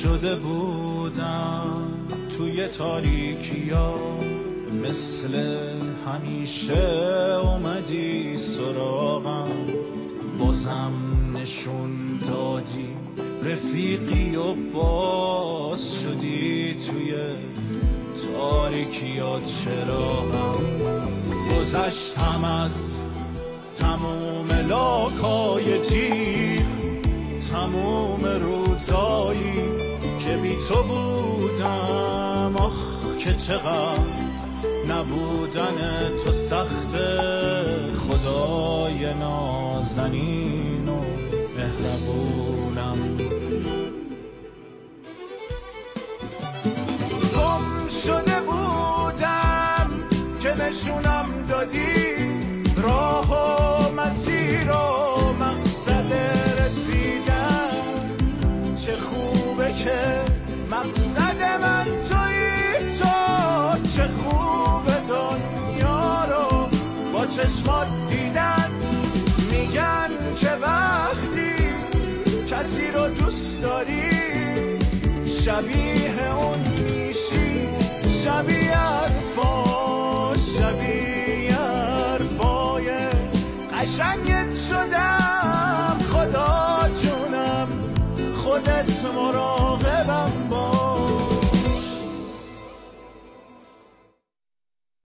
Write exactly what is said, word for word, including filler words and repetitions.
شده بودم توی تاریکیا، مثل همیشه اومدی سراغم، بازم نشون دادی رفیقی و باز شدی توی تاریکیا چراغم. گذشتم از تموم لاکای جیغ، تموم روزایی که بی تو بودم. آخ که چقدر نبودن تو سخت، خدای نازنین و مهربونم. گم شده بودم که نشونم دادی راه و مسیر و مقصد رسیدن. چه خوبه که مقصد من تویی تو، چه خوبه دنیا رو با چشمات دیدن. میگن که وقتی کسی رو دوست داری شبیه اون میشی، شبیه حرفا، شبیه حرفای قشنگت شدن.